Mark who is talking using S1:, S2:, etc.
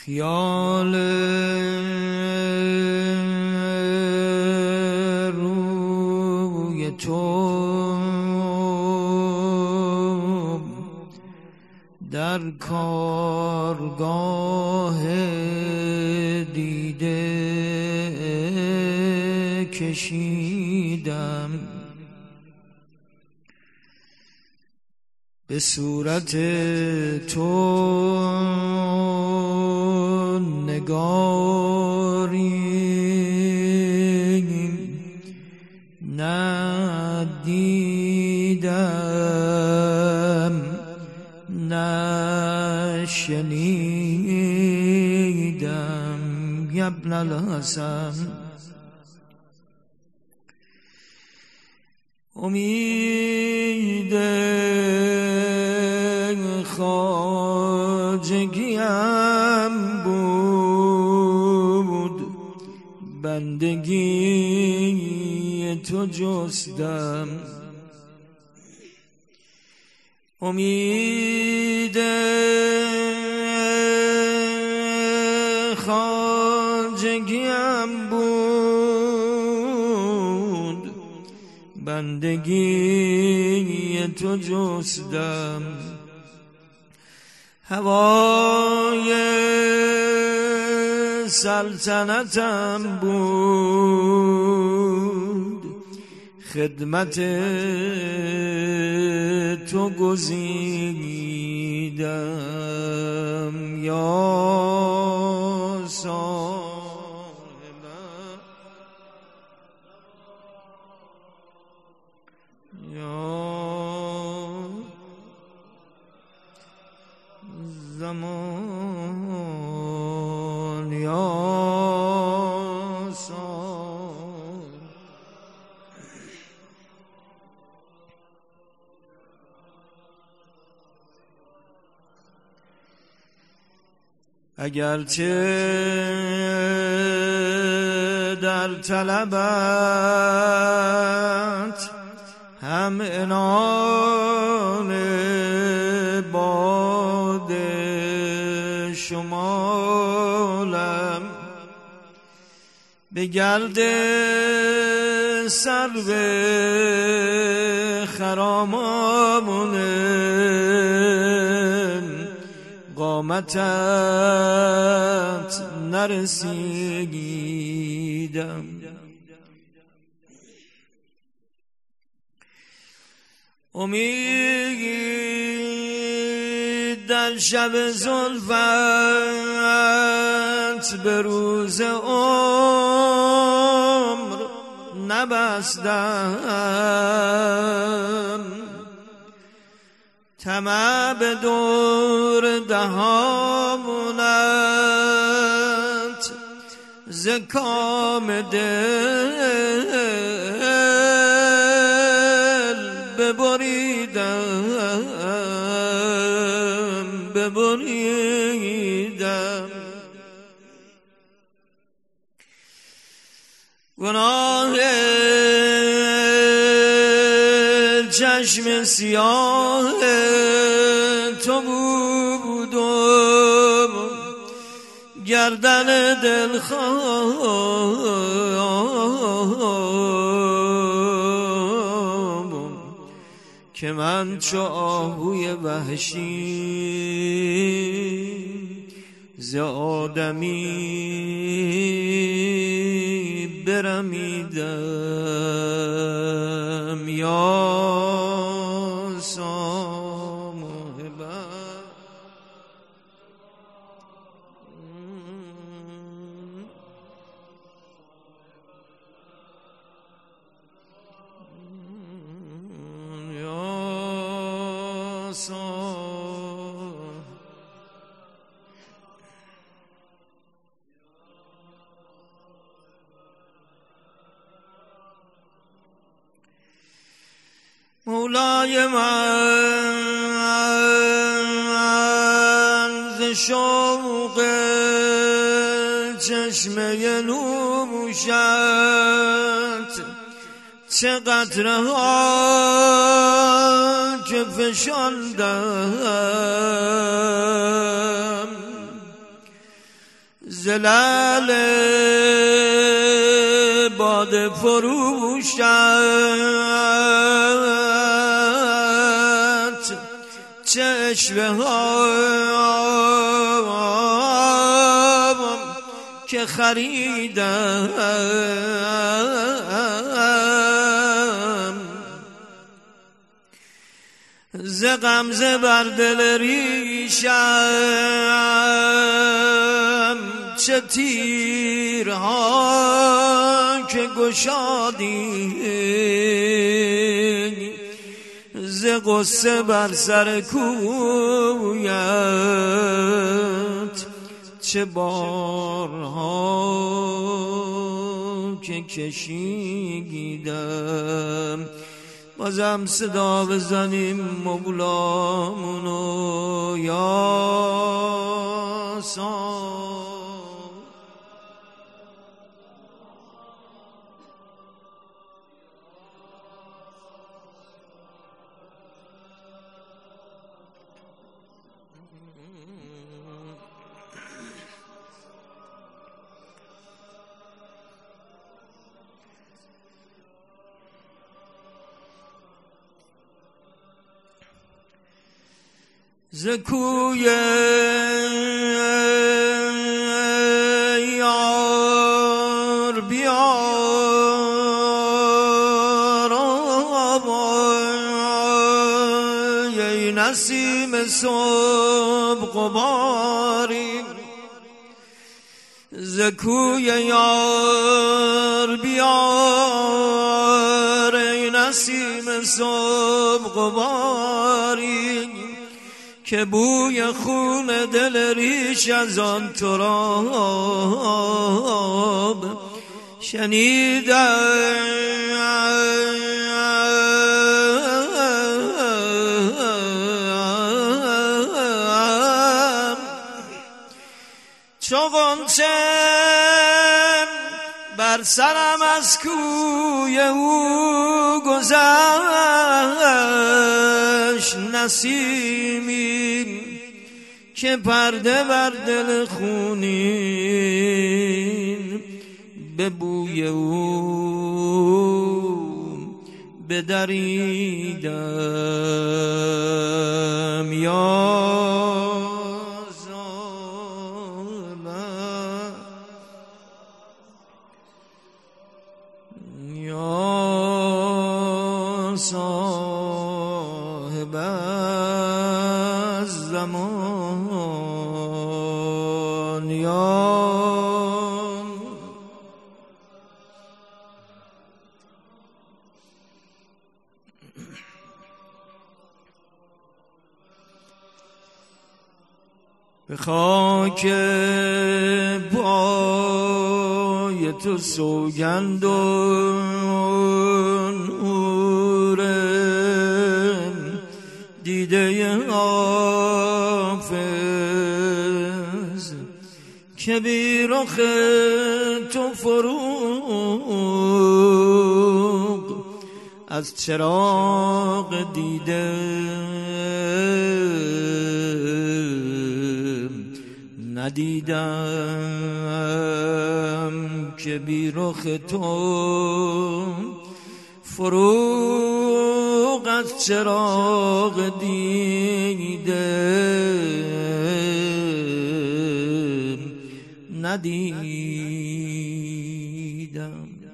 S1: خیال روی تو در کارگاه دیده کشیدم، به صورت تو نگاری ندیدم نشنیدم. ابن الحسن امید خواجگیم بود، بندگی تو جستم. امید خواجگیم بود، بندگی تو جستم. هوای سلطنتم بود، خدمت تو گزیدم. یا صاحب یا زمان یا اگرچه در طلبت هم عنان باد شمالم، به گرد سرو خرامانه قامتت نرسیدم. امید در شب زلفت به روز عمر نبستم، طمع به دور دهانت ز کام دل ببریدم. گناه چشم سیاه تو بود و گردن دلخواه که من چو آهوی وحشی ز آدمی برمیدم. یا صاحب یا صاحب مولای من ز شوق چشمه نوشت چه قطره ها که فشاندم، زلال باد فروشت چشمه ها که خریدم ز غمزه بر دل ریشم چه تیرها که گشادی ز غصه بر سر کویت چه بارها که کشیدم بازم صدا بزنیم مولامونو یا سا ز کوی یار بیار ای نسیم صبح غباری ز کوی یار بیار ای نسیم صبح غباری که بوی خون دل ریش از آن تراب شنیدم چو غنچه بر سرم از کوی او گذشت نسیمی که پرده بر دل خونین به بوی او بدریدم یا صاحب الزمان یا به خاک پای تو سوگند دیده حافظ که بی رخ تو فروغ از چراغ دیده ندیدم که بی رخ تو فروغ از چراغ دیده ندیدم